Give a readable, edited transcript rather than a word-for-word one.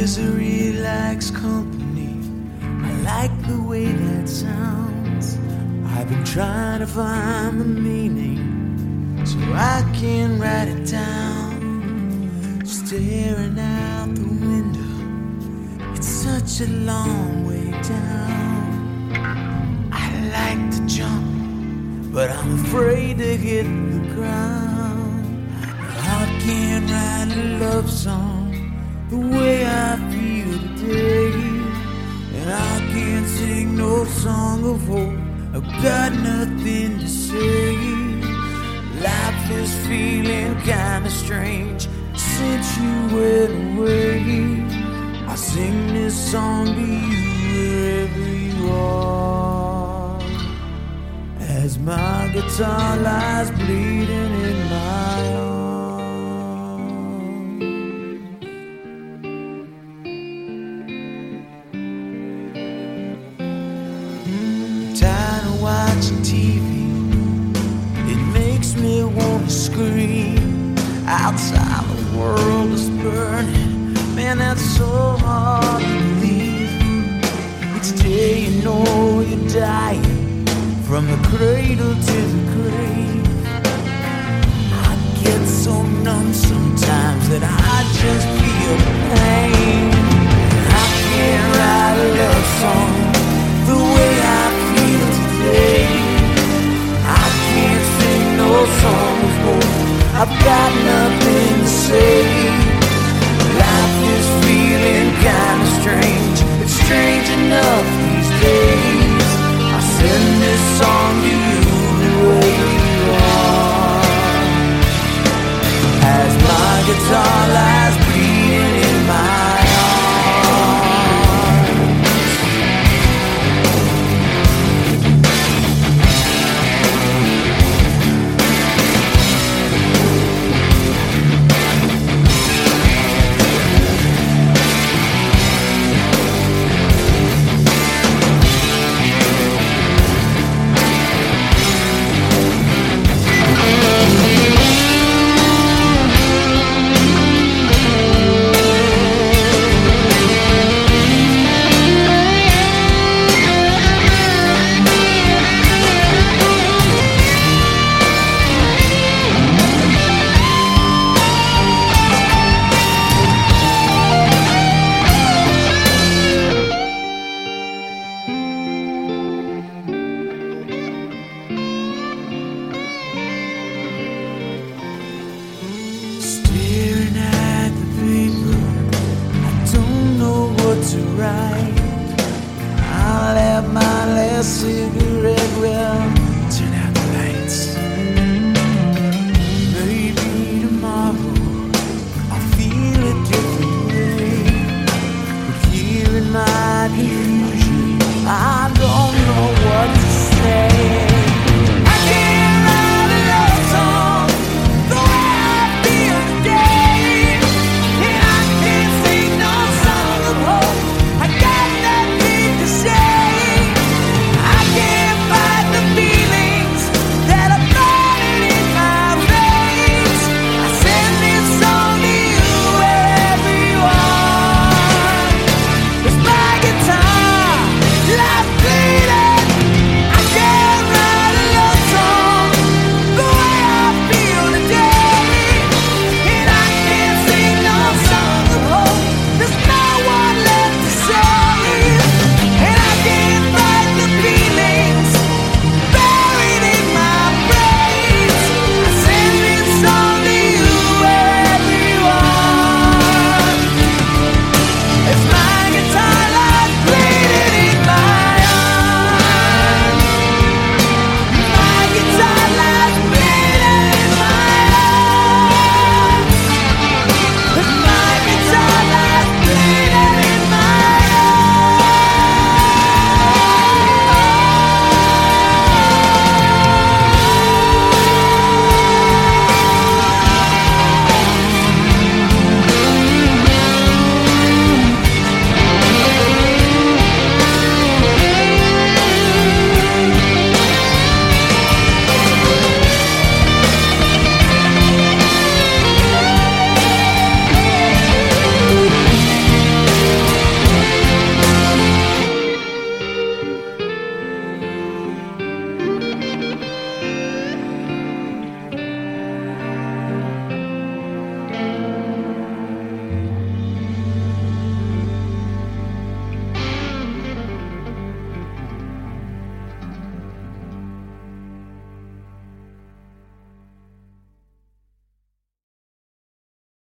Misery likes company. I like the way that sounds. I've been trying to find the meaning so I can write it down. Staring out the window, it's such a long way down. I like to jump, but I'm afraid to hit the ground. I can't write a love song the way I feel today, and I can't sing no song of hope. I've got nothing to say. Life is feeling kinda strange since you went away. I sing this song to you wherever you are, as my guitar lies bleeding in my arms. Tired of watching TV, it makes me want to scream. Outside the world is burning, man, that's so hard to believe. Each day you know you're dying, from the cradle to the grave. I get so numb sometimes that I just feel pain. I can't write a love song the way I feel today. I can't sing no song of hope. I've got nothing to say. Life is feeling kinda strange. It's strange enough these days. I send this song to you the way you are, as my guitar lies bleeding in my to write. I'll have my last cigarette, well, turn out the lights. Maybe tomorrow I'll feel a different way, but here in my